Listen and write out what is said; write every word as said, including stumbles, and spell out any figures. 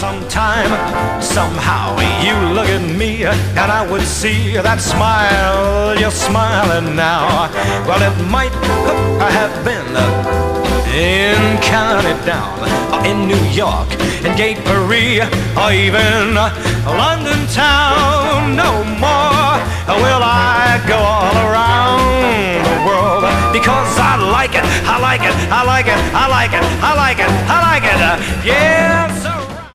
sometime, somehow you look at me and I would see that smile you're smiling now. Well, it might have been in County Down, or in New York, in Gay Paris, or even London town. No more will I go all around the world, because I like it, I like it, I like it, I like it, I like it, I like it. Yeah, so